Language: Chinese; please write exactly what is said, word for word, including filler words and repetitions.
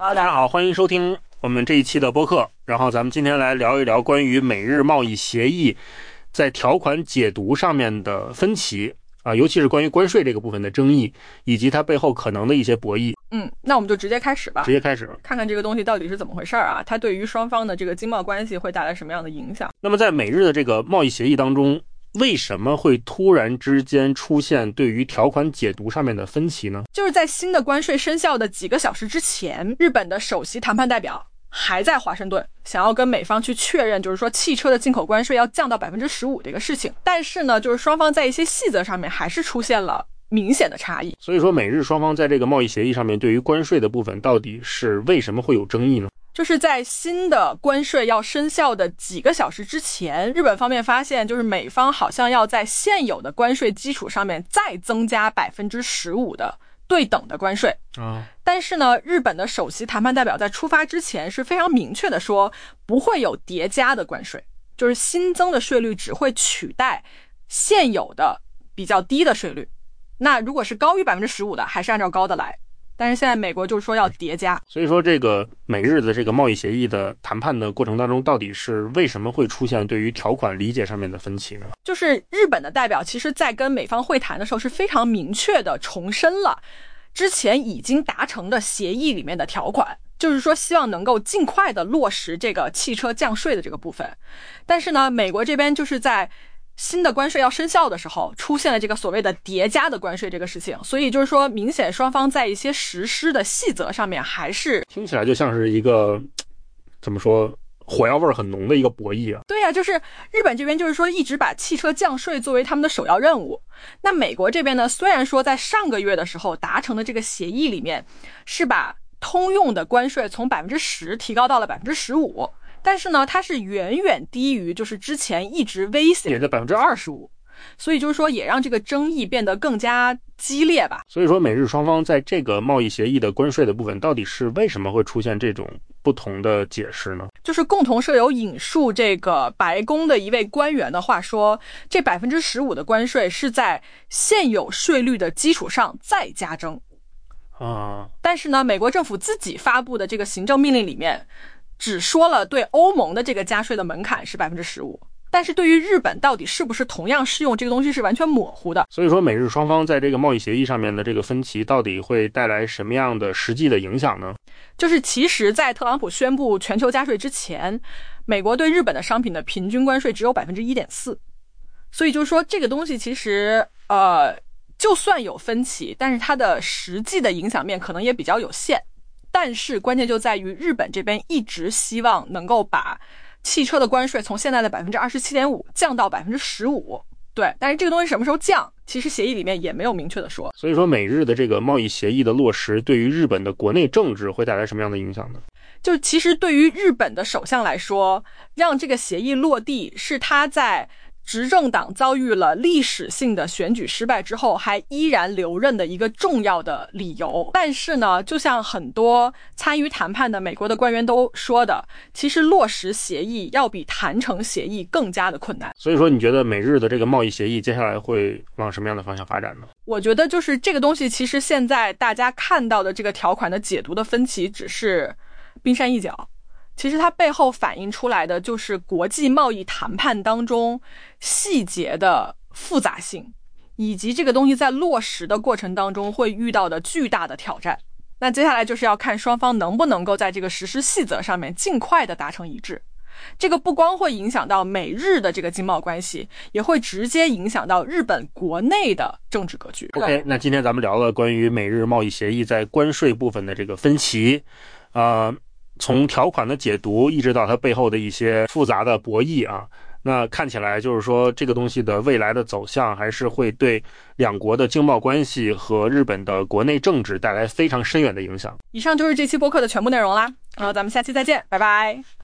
哈喽，大家好，欢迎收听我们这一期的播客。然后咱们今天来聊一聊关于美日贸易协议在条款解读上面的分歧啊，尤其是关于关税这个部分的争议，以及它背后可能的一些博弈。 嗯，那我们就直接开始吧。 直接开始， 看看这个东西到底是怎么回事啊？它对于双方的这个经贸关系会带来什么样的影响？ 那么在美日的这个贸易协议当中，为什么会突然之间出现对于条款解读上面的分歧呢？ 就是在新的关税生效的几个小时之前，日本的首席谈判代表还在华盛顿，想要跟美方去确认，就是说汽车的进口关税要降到 百分之十五 这个事情。但是呢，就是双方在一些细则上面还是出现了明显的差异。 所以说美日双方在这个贸易协议上面对于关税的部分到底是为什么会有争议呢？ 就是在新的关税要生效的几个小时之前，日本方面发现，就是美方好像要在现有的关税基础上面再增加 百分之十五 的对等的关税啊。但是呢，日本的首席谈判代表在出发之前是非常明确的说，不会有叠加的关税，就是新增的税率只会取代现有的比较低的税率。那如果是高于 百分之十五 的，还是按照高的来。但是现在美国就是说要叠加， 所以说这个美日的这个贸易协议的谈判的过程当中，到底是为什么会出现对于条款理解上面的分歧呢？ 就是日本的代表其实在跟美方会谈的时候是非常明确的重申了之前已经达成的协议里面的条款，就是说希望能够尽快的落实这个汽车降税的这个部分。但是呢，美国这边就是在新的关税要生效的时候出现了这个所谓的叠加的关税这个事情，所以就是说明显双方在一些实施的细则上面还是听起来就像是一个怎么说火药味很浓的一个博弈啊。 对啊，就是日本这边就是说一直把汽车降税作为他们的首要任务。那美国这边呢，虽然说在上个月的时候达成的这个协议里面是把通用的关税从 百分之十 提高到了 百分之十五，但是呢，它是远远低于就是之前一直威胁的 百分之二十五， 所以就是说也让这个争议变得更加激烈吧。 所以说美日双方在这个贸易协议的关税的部分到底是为什么会出现这种不同的解释呢？ 就是共同社有引述这个白宫的一位官员的话说，这 百分之十五 的关税是在现有税率的基础上再加征啊。但是呢，美国政府自己发布的这个行政命令里面只说了对欧盟的这个加税的门槛是 百分之十五， 但是对于日本到底是不是同样适用，这个东西是完全模糊的。 所以说美日双方在这个贸易协议上面的这个分歧到底会带来什么样的实际的影响呢？ 就是其实在特朗普宣布全球加税之前，美国对日本的商品的平均关税只有 百分之一点四， 所以就是说这个东西其实呃，就算有分歧，但是它的实际的影响面可能也比较有限。但是关键就在于日本这边一直希望能够把汽车的关税从现在的 百分之二十七点五 降到 百分之十五。 对，但是这个东西什么时候降，其实协议里面也没有明确的说。 所以说美日的这个贸易协议的落实对于日本的国内政治会带来什么样的影响呢？ 就其实对于日本的首相来说，让这个协议落地是他在执政党遭遇了历史性的选举失败之后还依然留任的一个重要的理由。但是呢，就像很多参与谈判的美国的官员都说的，其实落实协议要比谈成协议更加的困难。 所以说你觉得美日的这个贸易协议接下来会往什么样的方向发展呢？ 我觉得就是这个东西其实现在大家看到的这个条款的解读的分歧只是冰山一角，其实它背后反映出来的就是国际贸易谈判当中细节的复杂性，以及这个东西在落实的过程当中会遇到的巨大的挑战。那接下来就是要看双方能不能够在这个实施细则上面尽快的达成一致。这个不光会影响到美日的这个经贸关系，也会直接影响到日本国内的政治格局。 OK， 那今天咱们聊了关于美日贸易协议在关税部分的这个分歧，呃从条款的解读一直到它背后的一些复杂的博弈啊，那看起来就是说这个东西的未来的走向还是会对两国的经贸关系和日本的国内政治带来非常深远的影响。 以上就是这期播客的全部内容啦，然后咱们下期再见，拜拜。